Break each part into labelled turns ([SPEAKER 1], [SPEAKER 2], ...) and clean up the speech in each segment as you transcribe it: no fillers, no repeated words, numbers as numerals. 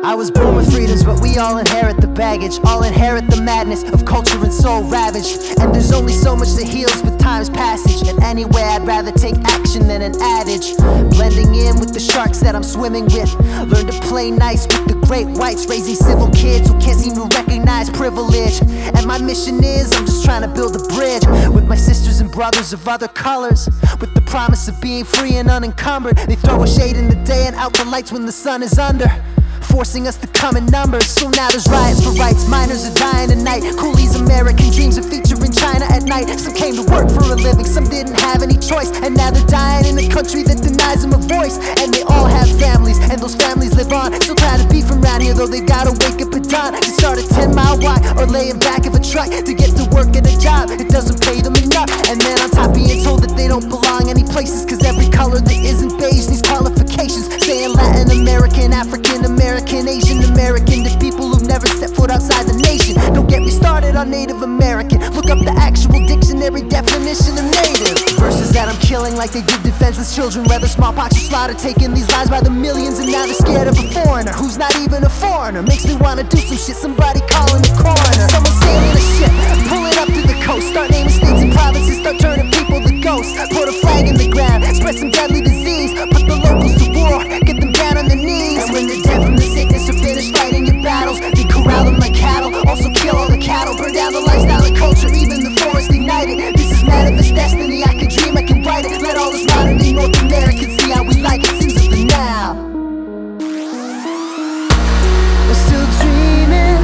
[SPEAKER 1] I was born with freedoms, but we all inherit the baggage. All inherit the madness of culture and soul ravaged. And there's only so much that heals with time's passage. And anyway, I'd rather take action than an adage. Blending in with the sharks that I'm swimming with. Learn to play nice with the great whites, raising civil kids who can't seem to recognize privilege. And my mission is, I'm just trying to build a bridge with my sisters and brothers of other colors, with the promise of being free and unencumbered. They throw a shade in the day and out the lights when the sun is under, forcing us to come in numbers. So now there's riots for rights, miners are dying tonight. Coolies' American dreams are featuring China at night. Some came to work for a living, some didn't have any choice, and now they're dying in a country that denies them a voice. And they all have families, and those families live on. Still tired of beef around here, though they gotta wake up at dawn to start a 10-mile walk or lay in back of a truck to get to work at a job. It doesn't pay them enough, and then on top being told that they don't belong any places, cause every color that isn't beige needs qualifications, saying Latin American, African American, Asian American, to people who've never stepped foot outside the nation. Don't get me started on Native American, look up the actual dictionary definition of native. Verses that I'm killing like they did defenseless children, whether smallpox or slaughter, taking these lives by the millions, and now they're scared of a foreigner who's not even a foreigner. Makes me wanna do some shit, somebody calling the coroner. Someone sailing a ship, pulling up to the coast, start naming states and provinces, start turning people to ghosts. Put a flag in the ground, spread some deadly disease, put the locals to war, get them down on their knees. And when they're dead from the sickness or finished fighting your battles, they corral them like cattle, also kill all the cattle, burn down the lifestyle and culture, even the forest ignited. This is manifest destiny, I can dream, I can write it. Let all us modern day North Americans see how we like it, sins of the now. We're still dreaming,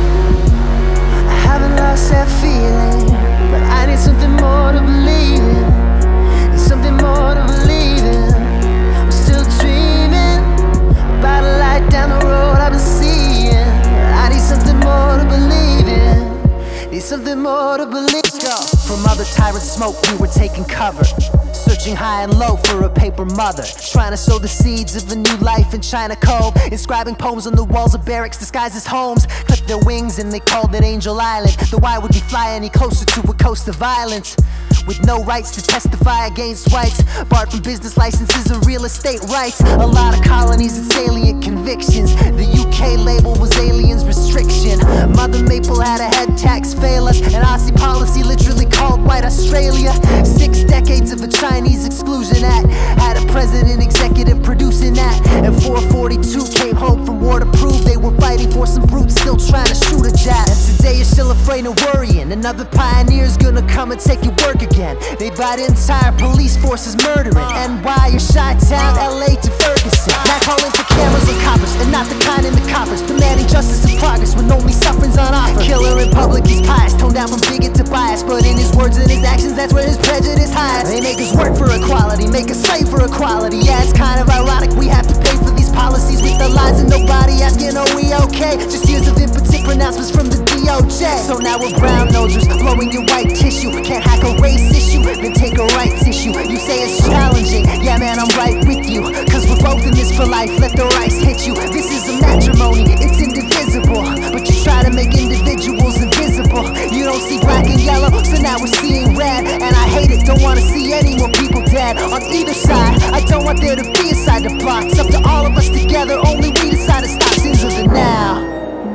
[SPEAKER 1] I haven't lost that feeling, but I need something more to believe in, need something more to believe in. We're still dreaming about a light down the road I've been seeing. I need something more to believe in, need something more to believe in. From other tyrants' smoke we were taking cover, searching high and low for a paper mother, trying to sow the seeds of a new life in China Cove, inscribing poems on the walls of barracks disguised as homes. Clipped their wings and they called it Angel Island, though why would we fly any closer to a coast of violence? With no rights to testify against whites, barred from business licenses and real estate rights. A lot of colonies and salient convictions. The UK label was aliens restriction. Mother Maple had a head tax fail us, and Aussie policy literally called white Australia. 6 decades of a Chinese exclusion act, had a president executive producing that. And 442 came home from war to prove they were fighting for some brutes still trying to shoot a jab. And today you're still afraid of worrying, another pioneer's gonna come and take your work again. They brought entire police forces murdering NY or Chi-Town, LA to Ferguson. Now calling for cameras and coppers, and not the kind in the coppers, demanding justice and progress when only suffering's on offer. Killer in public, he's pious, toned down from bigot to bias, but in his words and his actions, that's where his prejudice hides. They make us work for equality, make us slave for equality. Yeah, it's kind of ironic we have to pay for these policies with the lines and nobody asking, are we okay? Just years of impotent pronouncements from the DOJ. So now we're brown nosers, blowing your white tissue. Can't hack a race issue, then take a rights issue. You say it's challenging, yeah man, I'm right with you, cause we're both in this for life, let the rice hit you. This is a matrimony, it's indivisible, but you try to make individuals invisible. You don't see black and yellow, so now we're seeing red. And I hate it, don't wanna see any more people dead on either side. I don't want there to be a side to block. It's up to all of us together, only we decide to stop sins of the now.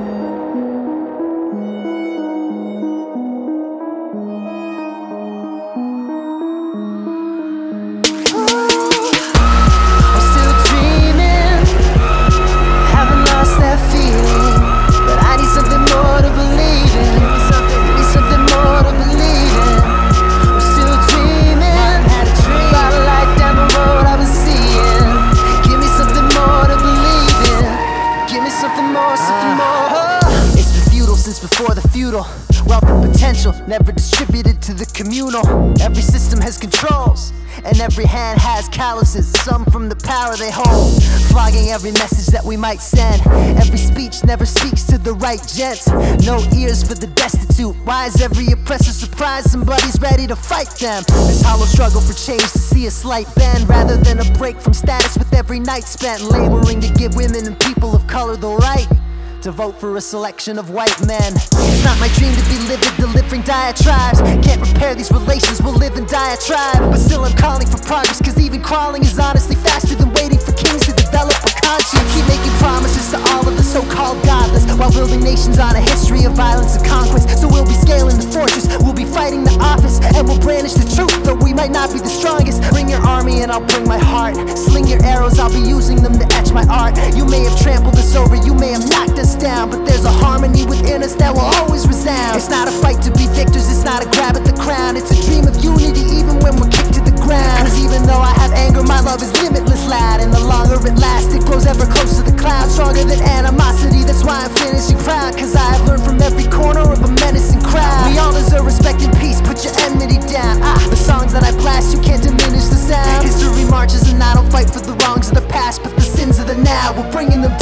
[SPEAKER 1] Before the feudal, wealth and potential never distributed to the communal. Every system has controls, and every hand has calluses, some from the power they hold, flogging every message that we might send. Every speech never speaks to the right gents, no ears for the destitute. Why is every oppressor surprised somebody's ready to fight them? This hollow struggle for change to see a slight bend, rather than a break from status with every night spent laboring to give women and people of color the right to vote for a selection of white men. It's not my dream to be livid, delivering diatribes. Can't repair these relations, we'll live in diatribe. But still I'm calling for progress, cause even crawling is honestly faster than waiting for kings to develop a conscience. Keep making promises to all of the so-called violence and conquest. So we'll be scaling the fortress, we'll be fighting the office, and we'll brandish the truth, though we might not be the strongest. Bring your army and I'll bring my heart. Sling your arrows, I'll be using them to etch my art. You may have trampled us over, you may have knocked us down, but there's a harmony within us that will always resound. It's not a fight to be victors, it's not a grab at the crown. It's a dream of unity even when we're kicked to the ground. Cause even though I have anger, my love is limitless, lad. And the longer it lasts, it grows ever closer to the clouds. Stronger than animosity, that's why I'm finishing proud. Cause I have learned from every corner of a menacing crowd. We all deserve respect and peace, put your enmity down. The songs that I blast, you can't diminish the sound. History marches and I don't fight for the wrongs of the past, but the sins of the now, we're bringing them